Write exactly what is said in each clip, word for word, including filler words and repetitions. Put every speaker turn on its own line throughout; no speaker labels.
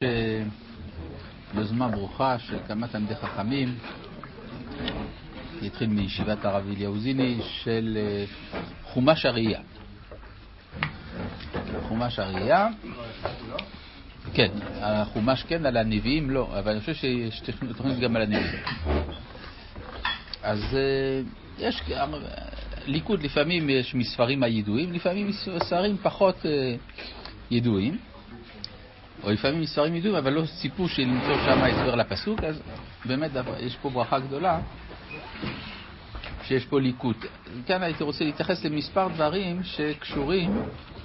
יוזמה ברוכה של כמה תלמידי חכמים, התחיל מישיבת הרב אליהו זיני, של חומש הראייה. חומש הראייה, כן, החומש כן, על הנביאים לא, אבל אני חושב שיש תוכנית גם על הנביאים. אז יש ליכוד, לפעמים יש מספרים הידועים, לפעמים מספרים פחות ידועים, או לפעמים מספרים ידועים, אבל לא ציפו שלמצוא שם הסבר לפסוק. אז באמת יש פה ברכה גדולה שיש פה ליכוד. כאן הייתי רוצה להתייחס למספר דברים שקשורים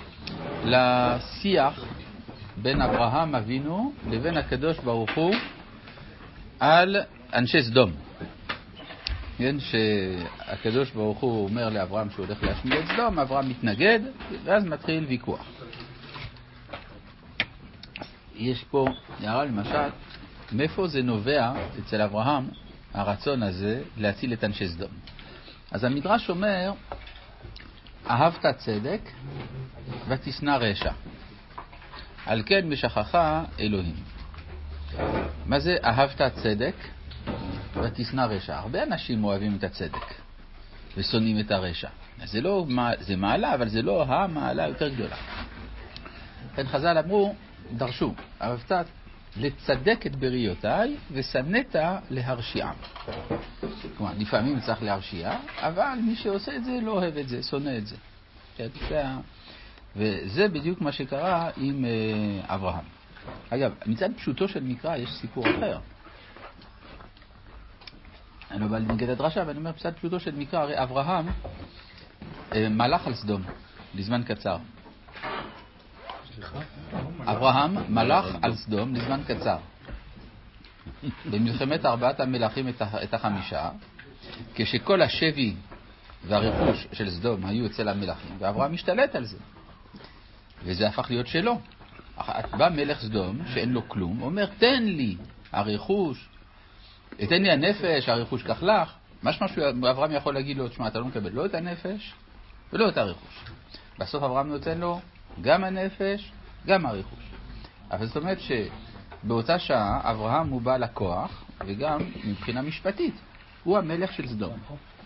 לשיח בין אברהם אבינו לבין הקדוש ברוך הוא על אנשי סדום. כן, שהקדוש ברוך הוא אומר לאברהם שהוא הולך להשמיד את סדום, אברהם מתנגד, ואז מתחיל ויכוח. יש פה הערה למשל, מאיפה זה נובע אצל אברהם הרצון הזה להציל את אנשי סדום. אז המדרש אומר, אהבת צדק ותשנא רשע, על כן משכחה אלוהים. מה זה אהבת צדק ותשנא רשע? הרבה אנשים אוהבים את הצדק ושונאים את הרשע. זה לא, זה מעלה, אבל זה לא המעלה יותר גדולה. כן, חז"ל אמרו, דרשו, אהבת לצדק את בריותיי ושנאת להרשיעם. כלומר, לפעמים צריך להרשיע, אבל מי שעושה את זה לא אוהב את זה, שונא את זה. וזה בדיוק מה שקרה עם אברהם. אגב, מצד פשוטו של מקרא יש סיפור אחר. אני לא בא לנגד הדרשה, אבל אני אומר, מצד פשוטו של מקרא, הרי אברהם מלך על סדום לזמן קצר. אברהם מלך על סדום לזמן קצר. במלחמת ארבעת המלכים את החמישה, כשכל השבי והרכוש של סדום היו אצל המלכים, ואברהם משתלט על זה. וזה הפך להיות שלו. בא מלך סדום שאין לו כלום, אומר, תן לי הרכוש, תן לי הנפש, הרכוש כך לך. משמע שאברהם יכול להגיד לו, תשמע, אתה לא מקבל לא את הנפש ולא את הרכוש. בסוף אברהם נותן לו גם הנפש, גם הרכוש. אבל זאת אומרת שבאותה שעה אברהם הוא בעל הכוח, וגם מבחינה משפטית הוא המלך של סדום.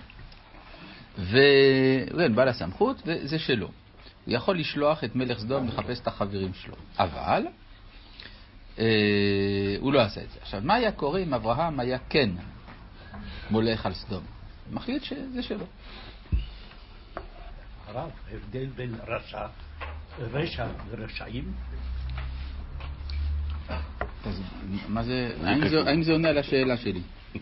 וכן, בעל הסמכות, וזה שלו. הוא יכול לשלוח את מלך סדום לחפש את החברים שלו. אבל אה, הוא לא עשה את זה. עכשיו, מה היה קורה אם אברהם היה כן מולך על סדום? מחליט שזה שלו.
הרב, הבדל בין רשע, רשע ורשעים?
אז מה זה, האם זה, האם זה עונה על השאלה שלי?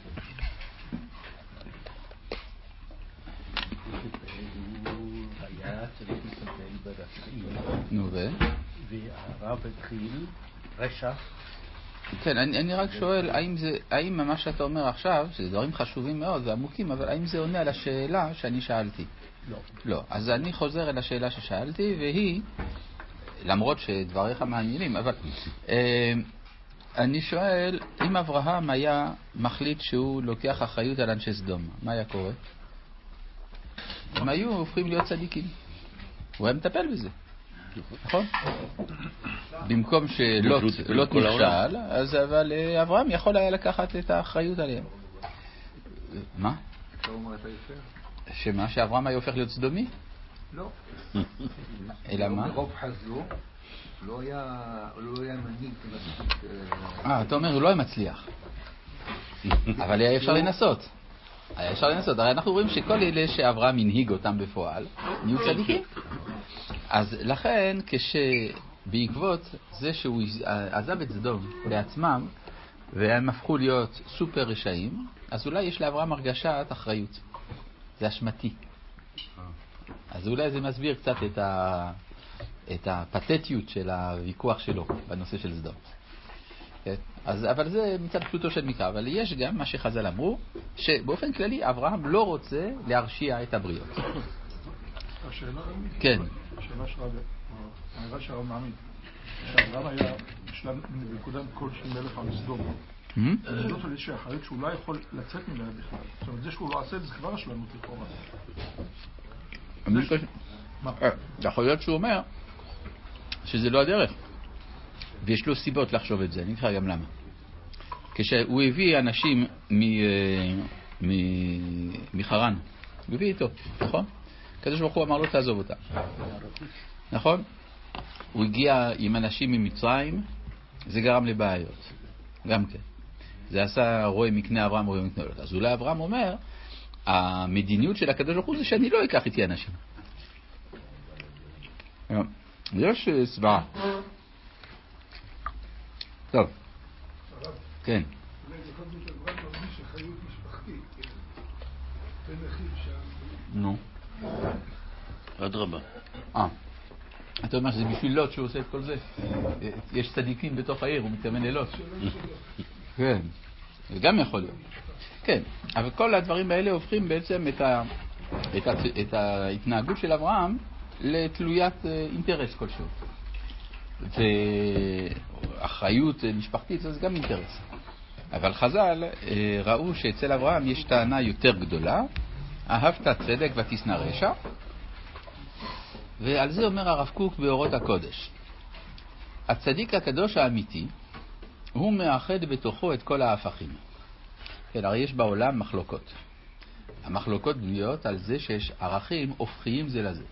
היה צריך לטפל ברשעים.
נו ו?
והרב התחיל רשע.
כן, אני, אני רק שואל, האם זה, האם מה שאתה אומר עכשיו, שזה דברים חשובים מאוד ועמוקים, אבל האם זה עונה על השאלה שאני שאלתי?
לא.
לא. אז אני חוזר אל השאלה ששאלתי, והיא, למרות שדבריך מעניינים, אבל אה, אני שואל, אם אברהם היה מחליט שהוא לוקח אחריות על אנשי סדום, מה היה קורה? הם היו הופכים להיות צדיקים. הוא היה מטפל בזה. נכון? במקום שלוט נכשל, אז אבל אברהם יכול היה לקחת את האחריות עליהם. מה? שמה? שאברהם היה הופך להיות סדומי?
לא.
אלא מה?
ברוב חזו לא היה מנהיג.
אה, אתה אומר, הוא לא היה מצליח. אבל היה אפשר לנסות. היה אפשר לנסות. הרי אנחנו רואים שכל אלה שאברהם הנהיג אותם בפועל, נהיו צדיקים. אז לכן, כשבעקבות זה שהוא עזב את סדום לעצמם, והם הפכו להיות סופר רשעים, אז אולי יש לאברהם הרגשת אחריות. זה אשמתי. אז אולי זה מסביר קצת את, ה... את הפתטיות של הוויכוח שלו בנושא של סדום. כן? אז, אבל זה מצד פשוטו של מקרא. אבל יש גם מה שחז"ל אמרו, שבאופן כללי אברהם לא רוצה להרשיע את הבריות.
השאלה,
כן.
השאלה שהרב שהרב מעמיד, שאברהם היה בשלב נקודת כל של מלך על סדום. זה לא של איזושהי אחריות שהוא לא יכול לצאת ממנה בכלל. זאת אומרת, זה שהוא לא עשה את זה כבר השלמות לכאורה.
יכול להיות שהוא אומר שזה לא הדרך. ויש לו סיבות לחשוב את זה, אני אקרא גם למה. כשהוא הביא אנשים מחרן, הוא הביא איתו, נכון? הקדוש ברוך הוא אמר לו תעזוב אותה. נכון? הוא הגיע עם אנשים ממצרים, זה גרם לבעיות. גם כן. זה עשה רואה מקנה אברהם, רואה מקנה לוט. אז אולי אברהם אומר, המדיניות של הקדוש ברוך הוא זה שאני לא אקח איתי אנשים. יש סברה. טוב. כן. נו.
עד רבה.
אה. אתה אומר שזה בשביל לוט שהוא עושה את כל זה. יש צדיקים בתוך העיר, הוא מתכוון ללוט. כן. זה גם יכול להיות. כן. אבל כל הדברים האלה הופכים בעצם את, ה... את, ה... את ההתנהגות של אברהם לתלוית אינטרס כלשהו. ואחריות משפחתית זה גם אינטרס. אבל חז"ל ראו שאצל אברהם יש טענה יותר גדולה, אהבת צדק ותשנא רשע, ועל זה אומר הרב קוק באורות הקודש. הצדיק הקדוש האמיתי הוא מאחד בתוכו את כל ההפכים. כן, הרי יש בעולם מחלוקות. המחלוקות בנויות על זה שיש ערכים הופכיים זה לזה.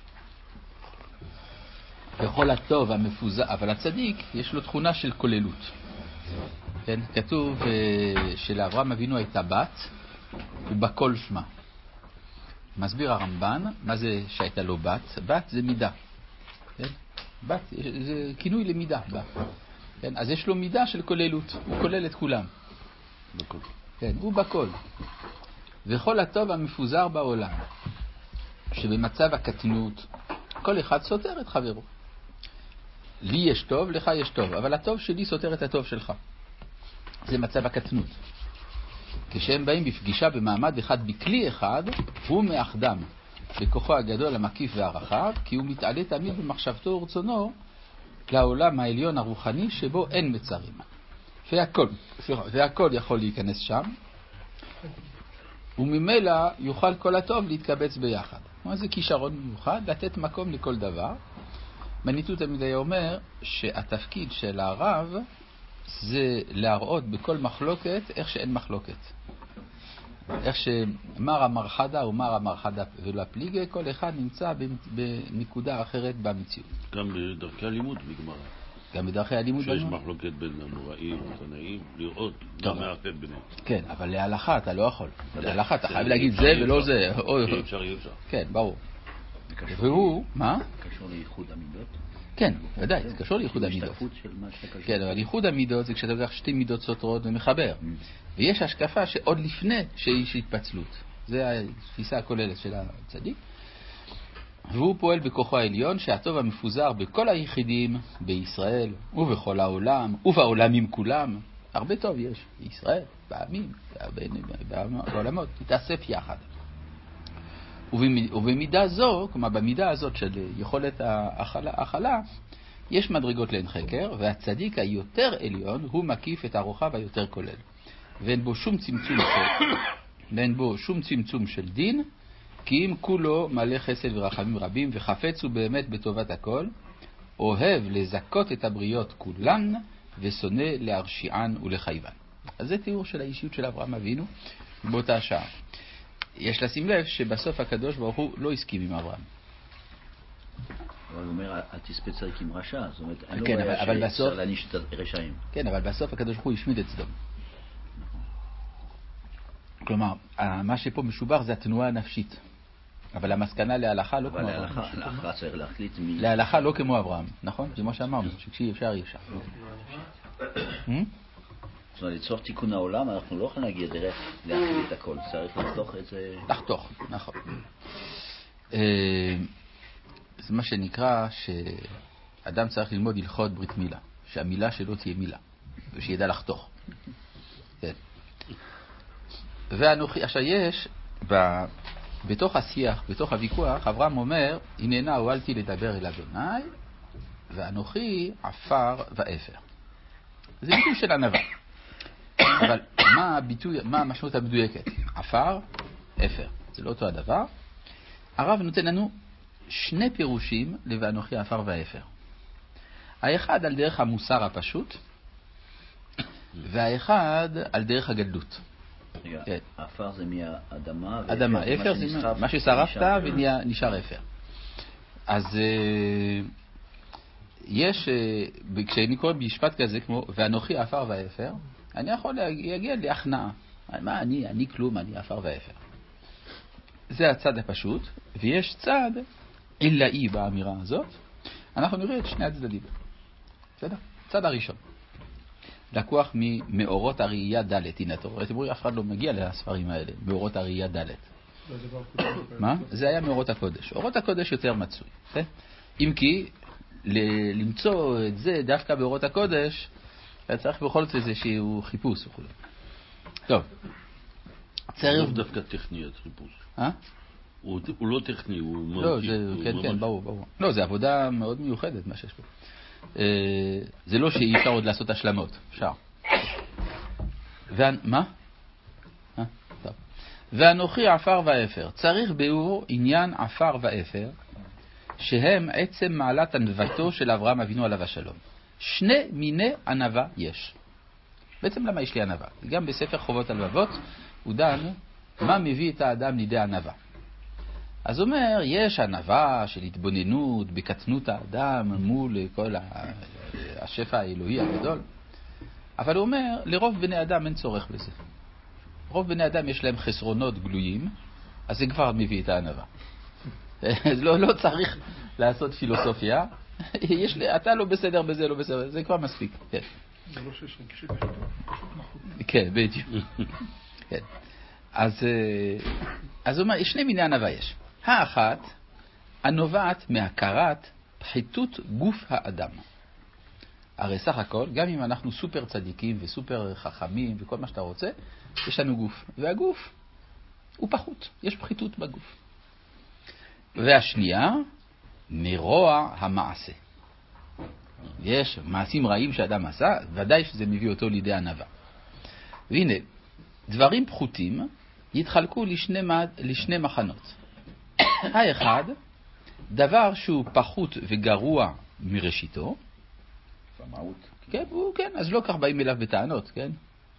בכל הטוב המפוזר, אבל הצדיק יש לו תכונה של כוללות. כן, כתוב שלאברהם אבינו הייתה בת ובכל שמה. מסביר הרמב"ן מה זה שהייתה לו בת. בת זה מידה. כן? בת זה כינוי למידה. בת. כן? אז יש לו מידה של כוללות. הוא כולל את כולם. בכל. כן, הוא בכל. וכל הטוב המפוזר בעולם, שבמצב הקטנות כל אחד סותר את חברו. לי יש טוב, לך יש טוב, אבל הטוב שלי סותר את הטוב שלך. זה מצב הקטנות. כשהם באים בפגישה במעמד אחד בכלי אחד, הוא מאחדם בכוחו הגדול המקיף והרחב, כי הוא מתעלה תמיד במחשבתו ורצונו לעולם העליון הרוחני שבו אין מצרים. והכל, והכל יכול להיכנס שם, וממילא יוכל כל הטוב להתקבץ ביחד. זה כישרון מיוחד, לתת מקום לכל דבר. מניטו תמיד היה אומר שהתפקיד של הרב זה להראות בכל מחלוקת איך שאין מחלוקת. איך שמר המרחדה הוא מר המרחדה ולא הפליגה, כל אחד נמצא בנקודה אחרת במציאות.
גם בדרכי הלימוד בגמרא.
גם בדרכי הלימוד.
שיש מחלוקת בין הנוראים ותנאים, לראות מה מאחד ביניהם.
כן, אבל להלכה אתה לא יכול. להלכה אתה חייב להגיד זה ולא זה.
אי אפשר, אי אפשר.
כן, ברור. והוא, מה?
קשור לייחוד המידות?
כן, ודאי, זה קשור לייחוד המידות. כן, אבל ייחוד המידות זה כשאתה לוקח שתי מידות סותרות ומחבר. ויש השקפה שעוד לפני שיש התפצלות. זה התפיסה הכוללת של הצדיק. והוא פועל בכוחו העליון שהטוב המפוזר בכל היחידים בישראל ובכל העולם ובעולמים כולם. הרבה טוב יש בישראל, בעמים, בעולמות, תתאסף יחד. ובמידה זו, כלומר במידה הזאת של יכולת ההכלה, יש מדרגות לאין חקר, והצדיק היותר עליון הוא מקיף את הרוחב היותר כולל. ואין בו שום צמצום של, ואין בו שום צמצום של דין, כי אם כולו מלא חסד ורחמים רבים, וחפץ הוא באמת בטובת הכל, אוהב לזכות את הבריות כולן, ושונא להרשיען ולחייבן. אז זה תיאור של האישיות של אברהם אבינו באותה שעה. יש לשים לב שבסוף הקדוש ברוך הוא לא הסכים עם אברהם.
אבל הוא אומר, אל תספה צדיק עם רשע. זאת אומרת, אין לו
כן,
בעיה
אבל בסוף...
שצריך להעניש את הרשעים.
כן, אבל בסוף הקדוש ברוך הוא השמיד את סדום. כלומר, מה שפה משובח זה התנועה הנפשית. אבל המסקנה להלכה לא כמו אברהם.
אבל להלכה צריך להחליט מי...
להלכה לא כמו אברהם, נכון? כמו שאמרנו, שכשאי אפשר אי אפשר.
זאת אומרת, לצורך תיקון העולם, אנחנו לא יכולים להגיע דרך להחליט הכל. צריך לחתוך את זה...
לחתוך, נכון. זה מה שנקרא שאדם צריך ללמוד הלכות ברית מילה. שהמילה שלו תהיה מילה. ושידע לחתוך. כן. ואנוכי, עכשיו יש, ב, בתוך השיח, בתוך הוויכוח, אברהם אומר, הננה הועלתי לדבר אל אדוני, ואנוכי עפר ואפר. זה ביטוי של ענווה. אבל מה הביטוי, מה המשמעות המדויקת? עפר, אפר. זה לא אותו הדבר. הרב נותן לנו שני פירושים ל"ואנוכי עפר ואפר". האחד על דרך המוסר הפשוט, והאחד על דרך הגדלות.
רגע,
כן.
אפר זה מהאדמה,
אדמה, אפר זה
שנסחף,
מה ששרפת
נשאר.
ונשאר אפר. אז אה, יש, אה, כשאני קורא במשפט כזה כמו ואנוכי אפר ואפר, אני יכול להגיע להכנעה. מה, אני, אני כלום, אני אפר ואפר. זה הצד הפשוט, ויש צד עילאי באמירה הזאת. אנחנו נראה את שני הצדדים. בסדר? צד הראשון. לקוח ממאורות הראייה ד'. הנה, אתם רואים, אף אחד לא מגיע לספרים האלה, מאורות הראייה ד'. מה? זה היה מאורות הקודש. אורות הקודש יותר מצוי. כן? אם כי, ל- למצוא את זה דווקא באורות הקודש, צריך בכל זאת איזשהו חיפוש וכו'. טוב.
צריך דווקא טכני, החיפוש.
אה?
הוא לא טכני, הוא מהותי.
לא, זה, כן, כן, ברור, ברור. לא, זה עבודה מאוד מיוחדת, מה שיש פה. זה לא שאי אפשר עוד לעשות השלמות, אפשר. מה? טוב. ואנוכי עפר ואפר. צריך ביאור עניין עפר ואפר, שהם עצם מעלת ענוותו של אברהם אבינו עליו השלום. שני מיני ענווה יש. בעצם למה יש לי ענווה? גם בספר חובות הלבבות הוא דן מה מביא את האדם לידי ענווה. אז אומר, יש ענווה של התבוננות בקטנות האדם מול כל השפע האלוהי הגדול. אבל הוא אומר, לרוב בני אדם אין צורך בזה. רוב בני אדם יש להם חסרונות גלויים, אז זה כבר מביא את הענווה. לא, לא צריך לעשות פילוסופיה. יש לי, אתה לא בסדר בזה, לא בסדר, זה כבר מספיק. כן.
זה לא שיש רגשי פשוט, פשוט נחות.
כן, בדיוק. כן. אז, אז הוא אומר, יש שני מיני ענווה יש. האחת, הנובעת מהכרת פחיתות גוף האדם. הרי סך הכל, גם אם אנחנו סופר צדיקים וסופר חכמים וכל מה שאתה רוצה, יש לנו גוף. והגוף הוא פחות, יש פחיתות בגוף. והשנייה, מרוע המעשה. יש מעשים רעים שאדם עשה, ודאי שזה מביא אותו לידי ענווה. והנה, דברים פחותים יתחלקו לשני, לשני מחנות. האחד, דבר שהוא פחות וגרוע מראשיתו.
במהות.
כן, הוא, כן, אז לא כך באים אליו בטענות, כן?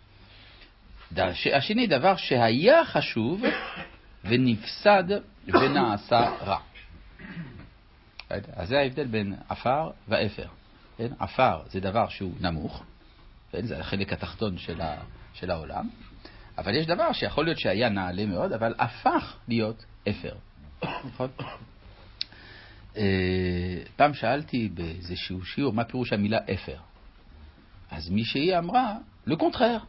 השני, דבר שהיה חשוב ונפסד ונעשה רע. אז זה ההבדל בין עפר ואפר. כן? עפר זה דבר שהוא נמוך, כן? זה החלק התחתון של, ה, של העולם, אבל יש דבר שיכול להיות שהיה נעלה מאוד, אבל הפך להיות אפר. נכון? פעם שאלתי באיזשהו שיעור מה פירוש המילה אפר. אז מישהי אמרה, le contraire.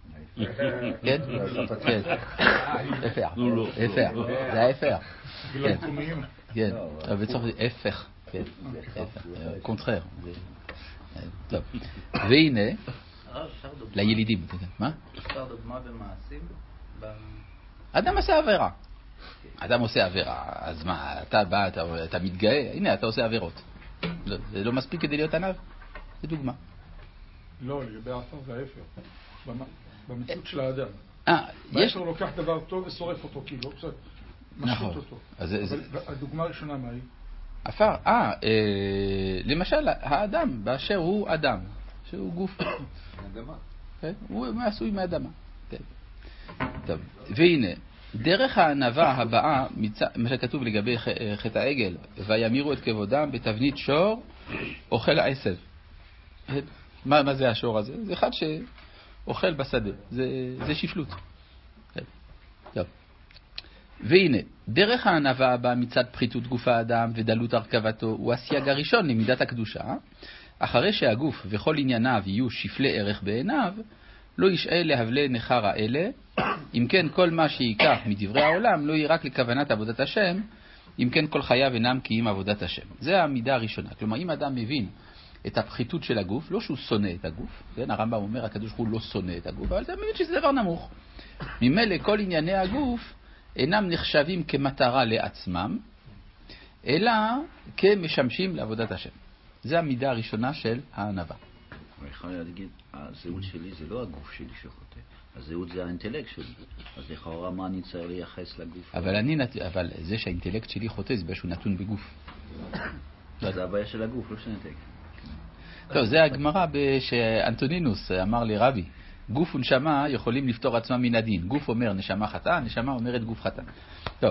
כן? כן. אפר. אפר. זה האפר. כן. כן. אבל צריך הפך. כן. קונטרר. טוב. והנה, לילידים. מה?
אפשר דוגמה במעשים?
אדם עושה עבירה. אדם עושה עבירה. אז מה, אתה בא, אתה, אתה מתגאה, הנה, אתה עושה עבירות. זה לא מספיק כדי להיות ענב? זה דוגמה.
לא, לגבי העפר והאפר. במציאות של האדם.
אה, יש...
האפר לוקח דבר טוב ושורף אותו, כאילו, קצת משחית אותו. אבל הדוגמה הראשונה מה היא?
עפר, אה, למשל, האדם באשר הוא אדם, שהוא גוף.
אדמה.
הוא מעשוי מאדמה. טוב, והנה, דרך הענווה הבאה, מה שכתוב לגבי חטא העגל, וימירו את כבודם בתבנית שור, אוכל העשב. מה, מה זה השור הזה? זה אחד שאוכל בשדה, זה, זה שפלות. טוב. והנה, דרך הענווה הבאה מצד פחיתות גוף האדם ודלות הרכבתו, הוא הסייג הראשון למידת הקדושה, אחרי שהגוף וכל ענייניו יהיו שפלי ערך בעיניו, לא ישאל להבלי נחר האלה, אם כן כל מה שיקח מדברי העולם לא יהיה רק לכוונת עבודת השם, אם כן כל חייו אינם כי אם עבודת השם. זה המידה הראשונה. כלומר, אם אדם מבין את הפחיתות של הגוף, לא שהוא שונא את הגוף, כן? הרמב"ם אומר, הקדוש ברוך הוא לא שונא את הגוף, אבל אתה מבין שזה דבר נמוך. ממילא כל ענייני הגוף אינם נחשבים כמטרה לעצמם, אלא כמשמשים לעבודת השם. זה המידה הראשונה של הענווה.
אני יכול להגיד, הזהות שלי זה לא הגוף שלי שחוטא, הזהות זה האינטלקט שלי. אז לכאורה מה אני צריך לייחס לגוף?
אבל, אני, אבל זה שהאינטלקט שלי חוטא זה באיזשהו נתון בגוף.
זה הבעיה של הגוף, לא של האינטלקט.
טוב, זה הגמרא שאנטונינוס אמר לרבי, גוף ונשמה יכולים לפתור עצמם מן הדין. גוף אומר נשמה חטאה, נשמה אומרת גוף חטא. טוב.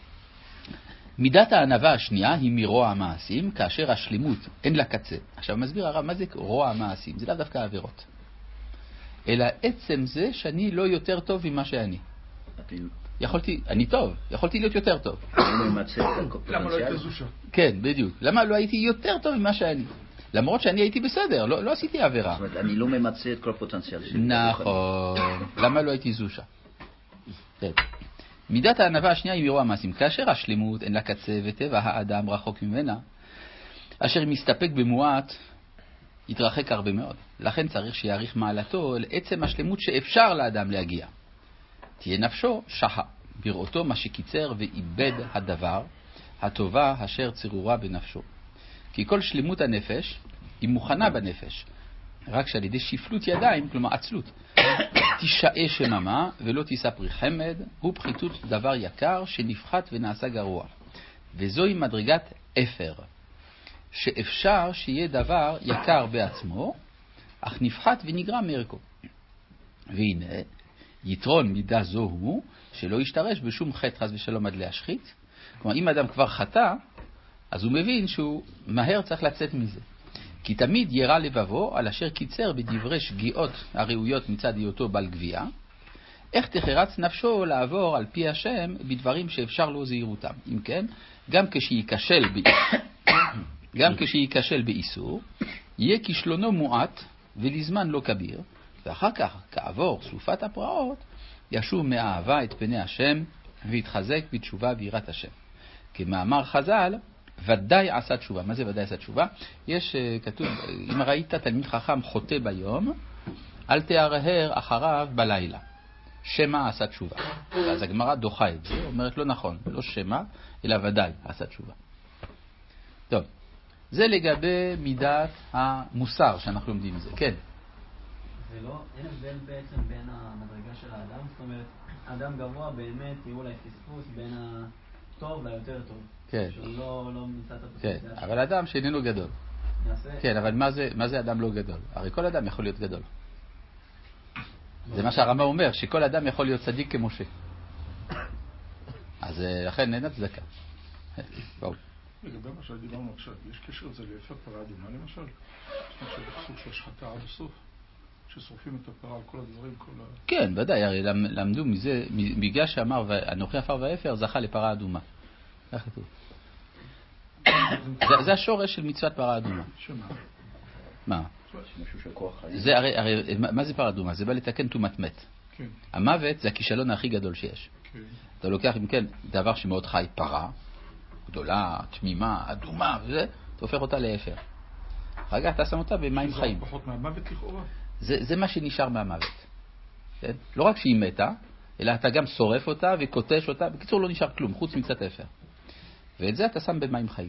מידת הענווה השנייה היא מרוע המעשים, כאשר השלימות אין לה קצה. עכשיו מסביר הרב, מה זה רוע המעשים? זה לאו דווקא עבירות. אלא עצם זה שאני לא יותר טוב ממה שאני. יכולתי, אני טוב, יכולתי להיות יותר טוב.
למה לא הייתי זושה?
כן, בדיוק. למה לא הייתי יותר טוב ממה שאני? למרות שאני הייתי בסדר, לא, לא עשיתי עבירה.
זאת אומרת, אני לא ממצא את כל הפוטנציאל שלי.
נכון. למה לא הייתי זושה? כן. מידת הענווה השנייה היא מרוע המעשים. כאשר השלמות אין לה קצה וטבע האדם רחוק ממנה, אשר מסתפק במועט, יתרחק הרבה מאוד. לכן צריך שיעריך מעלתו לעצם השלמות שאפשר לאדם להגיע. תהיה נפשו שחה, בראותו מה שקיצר ואיבד הדבר, הטובה אשר צרורה בנפשו. כי כל שלמות הנפש היא מוכנה בנפש, רק שעל ידי שפלות ידיים, כלומר עצלות, תישאה שממה ולא תספרי חמד, הוא פחיתות דבר יקר שנפחת ונעשה גרוע. וזוהי מדרגת אפר, שאפשר שיהיה דבר יקר בעצמו, אך נפחת ונגרע מערכו. והנה, יתרון מידה זו הוא שלא ישתרש בשום חטא חס ושלום עד להשחית. כלומר, אם אדם כבר חטא, אז הוא מבין שהוא מהר צריך לצאת מזה. כי תמיד ירא לבבו על אשר קיצר בדברי שגיאות הראויות מצד היותו בעל גבייה, איך תחרץ נפשו לעבור על פי השם בדברים שאפשר לו זהירותם. אם כן, גם כשייכשל גם כשייכשל באיסור, יהיה כישלונו מועט ולזמן לא כביר, ואחר כך, כעבור סופת הפרעות, ישוב מאהבה את פני השם ויתחזק בתשובה ויראת השם. כמאמר חז"ל, ודאי עשה תשובה. מה זה ודאי עשה תשובה? יש כתוב, אם ראית תלמיד חכם חוטא ביום, אל תהרהר אחריו בלילה. שמה עשה תשובה. אז הגמרא דוחה את זה, אומרת לא נכון, לא שמה, אלא ודאי עשה תשובה. טוב, זה לגבי מידת המוסר שאנחנו לומדים מזה. כן.
זה לא, אין הבדל בעצם בין המדרגה של האדם, זאת אומרת, האדם גבוה באמת יראו לה פספוס בין הטוב ליותר טוב.
כן.
שהוא לא, לא נמצא את
כן,
הפספוס.
אבל אדם שאיננו גדול.
נעשה... כן,
אבל מה זה, מה זה אדם לא גדול? הרי כל אדם יכול להיות גדול. זה מה שהרמב"ם אומר, שכל אדם יכול להיות צדיק כמשה. אז לכן אין הצדקה. בואו.
לגבי מה שדיברנו עכשיו, יש קשר לזה לאפר פרה אדומה למשל? יש סוג של השחתה עד הסוף, ששורפים את הפרה על כל הדברים, כל ה...
כן, ודאי, הרי למדו מזה, בגלל שאמר אנוכי עפר ואפר זכה לפרה אדומה. איך כתוב? זה השורש של מצוות פרה אדומה.
שמה?
מה?
משהו של כוח חיים.
זה הרי, הרי, מה זה פרה אדומה? זה בא לתקן תומת מת.
כן.
המוות זה הכישלון הכי גדול שיש.
כן.
אתה לוקח, אם כן, דבר שמאוד חי, פרה, גדולה, תמימה, אדומה, וזה, אתה הופך אותה לאפר. רגע, אתה שם אותה במים חיים.
זה פחות מהמוות לכאורה?
זה, זה מה שנשאר מהמוות. כן? לא רק שהיא מתה, אלא אתה גם שורף אותה וקוטש אותה. בקיצור, לא נשאר כלום, חוץ מצאת אפר. ואת זה אתה שם במים חיים.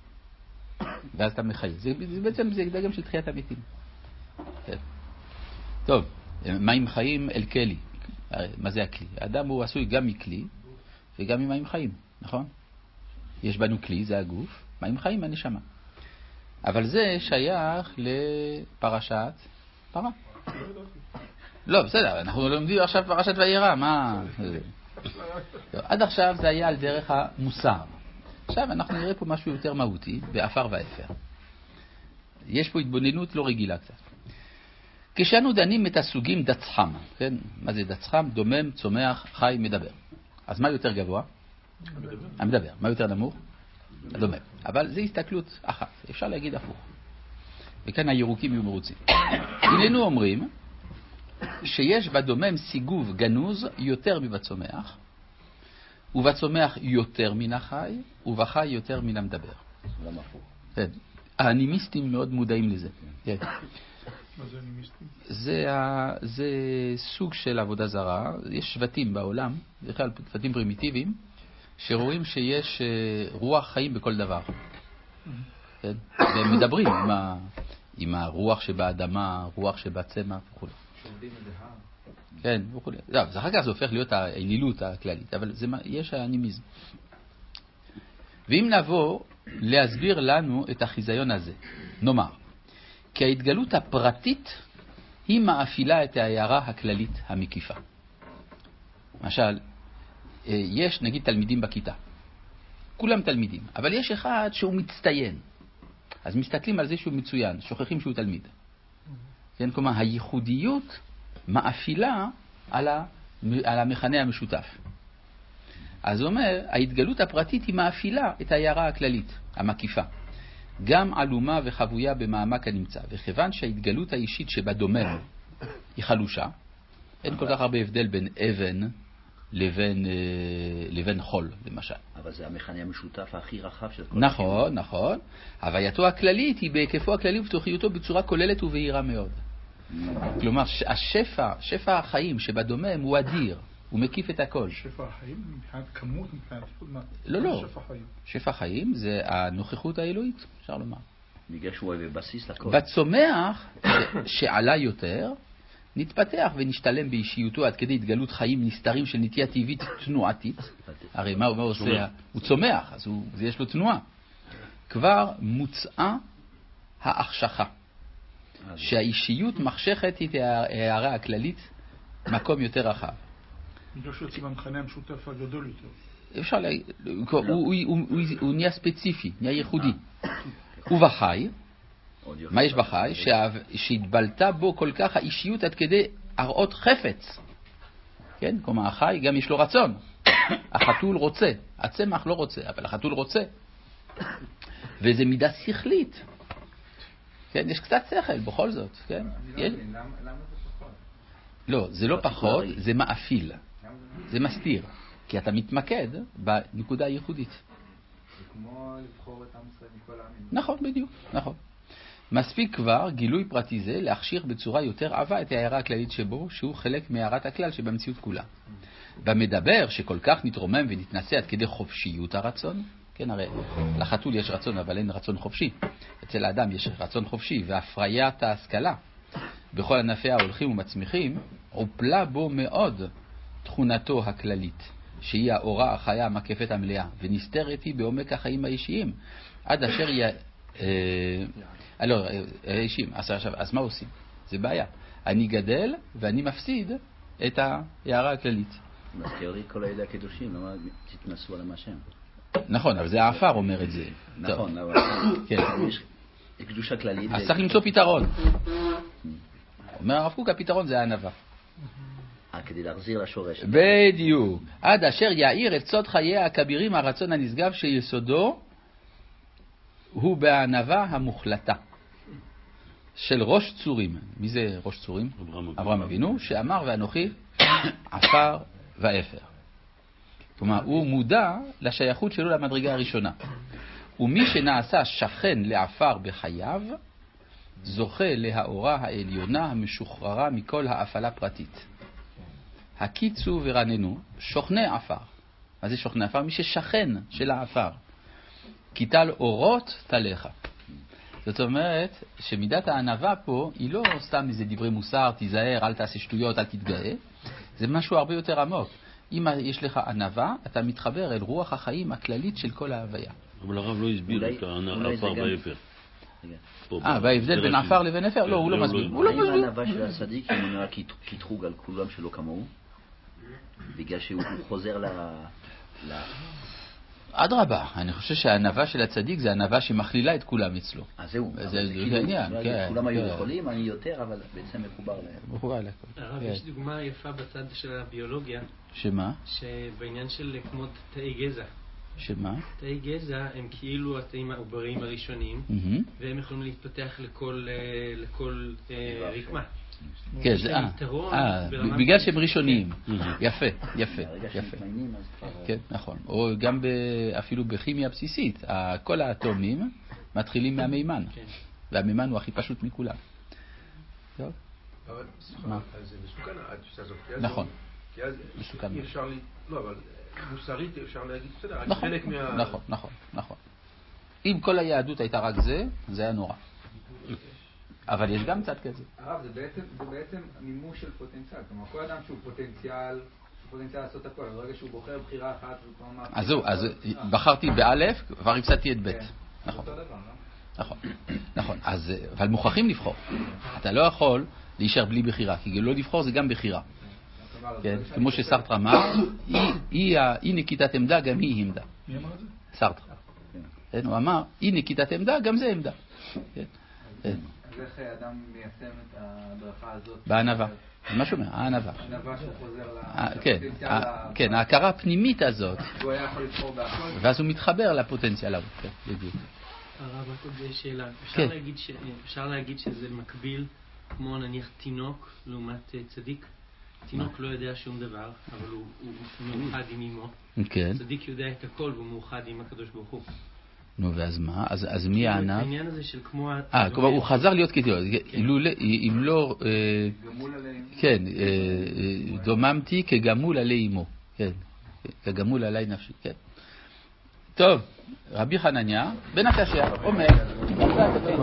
ואז אתה מחי. זה, זה בעצם זה דגם של תחיית המתים. כן. טוב, מים חיים אל כלי. מה זה הכלי? האדם הוא עשוי גם מכלי וגם ממים חיים, נכון? יש בנו כלי, זה הגוף, מים חיים הנשמה. אבל זה שייך לפרשת פרה. לא, בסדר, אנחנו לומדים עכשיו פרשת וירא, מה? עד עכשיו זה היה על דרך המוסר. עכשיו אנחנו נראה פה משהו יותר מהותי, באפר ואפר. יש פה התבוננות לא רגילה קצת. כשאנו דנים את הסוגים דצחם, כן? מה זה דצחם? דומם, צומח, חי, מדבר. אז מה יותר גבוה? המדבר. המדבר. מה יותר נמוך? הדומם. אבל זה הסתכלות אחת. אפשר להגיד הפוך. וכאן הירוקים יהיו מרוצים. הננו אומרים שיש בדומם סיגוב גנוז יותר מבצומח, ובצומח יותר מן החי, ובחי יותר מן המדבר.
למה הפוך?
כן. האנימיסטים מאוד מודעים לזה. כן.
מה זה אנימיסטים?
זה, זה סוג של עבודה זרה. יש שבטים בעולם, בכלל שבטים פרימיטיביים, שרואים שיש רוח חיים בכל דבר. כן? והם מדברים עם, ה, עם הרוח שבאדמה, רוח שבצמח וכו'.
שעובדים את זה הר.
כן, וכו'. לא, אז אחר כך זה הופך להיות האלילות הכללית, אבל זה, יש האנימיזם. ואם נבוא להסביר לנו את החיזיון הזה, נאמר, כי ההתגלות הפרטית היא מאפילה את ההערה הכללית המקיפה. למשל, יש נגיד תלמידים בכיתה. כולם תלמידים, אבל יש אחד שהוא מצטיין. אז מסתכלים על זה שהוא מצוין, שוכחים שהוא תלמיד. כן, כלומר, הייחודיות מאפילה על, ה, על המכנה המשותף. אז הוא אומר, ההתגלות הפרטית היא מאפילה את ההערה הכללית, המקיפה. גם עלומה וחבויה במעמק הנמצא. וכיוון שההתגלות האישית שבדומם היא חלושה, אין כל כך הרבה הבדל בין אבן לבין, לבין חול, למשל.
אבל זה המכנה המשותף הכי רחב של כל...
נכון, נכון. הווייתו הכללית היא בהיקפו הכללי ובתוכיותו בצורה כוללת ובהירה מאוד. כלומר, השפע, שפע החיים שבדומם הוא אדיר, הוא מקיף את הכל.
שפע החיים מבחינת כמות, מבחינת...
לא, לא.
שפע חיים.
שפע חיים זה הנוכחות האלוהית, אפשר לומר.
בגלל שהוא בבסיס לכל.
בצומח שעלה יותר, נתפתח ונשתלם באישיותו עד כדי התגלות חיים נסתרים של נטייה טבעית תנועתית. הרי מה הוא עושה? הוא צומח, אז הוא, יש לו תנועה. כבר מוצאה ההחשכה. שהאישיות מחשכת את ההערה הכללית מקום יותר רחב.
בגלל שיוצא במכנה המשותף הגדול יותר.
אפשר להגיד, הוא נהיה ספציפי, נהיה ייחודי. ובחי, מה יש בחי? שהתבלטה בו כל כך האישיות עד כדי הראות חפץ. כן? כלומר, החי גם יש לו רצון. החתול רוצה. הצמח לא רוצה, אבל החתול רוצה. וזה מידה שכלית. כן? יש קצת שכל, בכל זאת. כן?
אני לא מבין, למה זה פחות?
לא, זה לא פחות, זה מאפיל. זה מסתיר. כי אתה מתמקד בנקודה הייחודית.
זה כמו לבחור את עם ישראל מכל העמים.
נכון, בדיוק, נכון. מספיק כבר גילוי פרטי זה להכשיר בצורה יותר עבה את ההערה הכללית שבו, שהוא חלק מהערת הכלל שבמציאות כולה. במדבר שכל כך נתרומם ונתנסה עד כדי חופשיות הרצון, כן, הרי לחתול יש רצון אבל אין רצון חופשי. אצל האדם יש רצון חופשי והפריית ההשכלה. בכל ענפי ההולכים ומצמיחים, עופלה בו מאוד תכונתו הכללית, שהיא האורה החיה המקפת המלאה, ונסתרת היא בעומק החיים האישיים, עד אשר י... אה, לא, האישיים. אז, אז מה עושים? זה בעיה. אני גדל ואני מפסיד את ההערה הכללית.
מזכיר לי כל הידע הקדושים, למה תתנסו על המשם?
נכון, אבל זה האפר אומר את זה.
נכון, אבל יש קדושה כללית.
אז צריך למצוא פתרון. אומר הרב קוק, הפתרון זה הענווה.
כדי להחזיר לשורש.
בדיוק. עד אשר יאיר את סוד חיי הכבירים הרצון הנשגב שיסודו הוא בענווה המוחלטה של ראש צורים. מי זה ראש צורים? אברהם אבינו, שאמר ואנוכי עפר ואפר. כלומר, הוא מודע לשייכות שלו למדרגה הראשונה. ומי שנעשה שכן לעפר בחייו, זוכה להאורה העליונה המשוחררה מכל האפלה פרטית. הקיצו ורננו, שוכני עפר. מה זה שוכני עפר? מי ששכן של העפר. כי תל אורות תלך. זאת אומרת שמידת הענווה פה היא לא סתם איזה דברי מוסר, תיזהר, אל תעשה שטויות, אל תתגאה. זה משהו הרבה יותר עמוק. אם יש לך ענווה, אתה מתחבר אל רוח החיים הכללית של כל ההוויה.
אבל הרב לא הסביר את העפר והאפר.
אה, וההבדל בין עפר לבין אפר? לא, הוא לא מסביר. הוא לא מסביר.
האם הענווה של הצדיק היא מונעה כתחוג על כולם שלו כמוהו? בגלל שהוא חוזר ל...
אדרבה, אני חושב שהענווה של הצדיק זה הענווה שמכלילה את כולם אצלו.
אז זהו.
זה העניין, כן.
כולם היו יכולים, אני יותר, אבל בעצם מחובר להם.
מחובר לכל.
הרב, יש דוגמה יפה בצד של הביולוגיה.
שמה?
שבעניין של כמו תאי גזע.
שמה?
תאי גזע הם כאילו התאים העובריים הראשונים, והם יכולים להתפתח לכל רקמה.
כן, זה אה, בגלל שהם ראשוניים. יפה, יפה, יפה. כן, נכון. או גם אפילו בכימיה בסיסית, כל האטומים מתחילים מהמימן, והמימן הוא הכי פשוט מכולם.
אבל סליחה, זה מסוכן התפיסה הזאת.
נכון.
כי אז אי אפשר, לא, אבל מוסרית אפשר להגיד, בסדר, רק
נכון,
חלק מה...
נכון, נכון, נכון. אם כל היהדות הייתה רק זה, זה היה נורא. אבל יש גם צד כזה.
הרב, זה בעצם, זה בעצם מימוש של פוטנציאל. כלומר, כל אדם שהוא פוטנציאל, שהוא פוטנציאל לעשות הכל. ברגע שהוא בוחר בחירה אחת, הוא כבר...
אז זהו, אז בחרתי באלף, כבר הפסדתי את בית. נכון.
אותו דבר, לא?
נכון, נכון. אז, אבל מוכרחים לבחור. אתה לא יכול להישאר בלי בחירה, כי לא לבחור זה גם בחירה. כן? כמו שסרטר אמר, היא, היא, היא נקיטת עמדה, גם היא עמדה.
מי אמר את זה?
סרטר. כן? הוא אמר, היא נקיטת עמדה, גם זה עמדה. כן? כן.
אז איך אדם מיישם את הדרכה הזאת?
בענווה. זה מה שאומר, הענווה.
הענווה שהוא חוזר
כן, כן, ההכרה הפנימית הזאת.
הוא היה יכול לבחור בהכל.
ואז הוא מתחבר לפוטנציאל הזה. כן, בדיוק.
הרב, רק עוד שאלה. אפשר להגיד ש- אפשר להגיד שזה מקביל, כמו נניח תינוק לעומת צדיק? תינוק לא יודע שום דבר, אבל הוא הוא מאוחד עם אמו.
כן.
צדיק יודע את הכל והוא מאוחד עם הקדוש ברוך הוא.
נו, ואז מה? אז, אז מי הענב?
העניין הזה של כמו...
אה, כלומר, הוא חזר להיות כתיאור. אם לא...
גמול עלי אמו.
כן, דוממתי כגמול עלי אמו. כן, כגמול עלי נפשי, כן. טוב, רבי חנניה, בן הקשיא, אומר...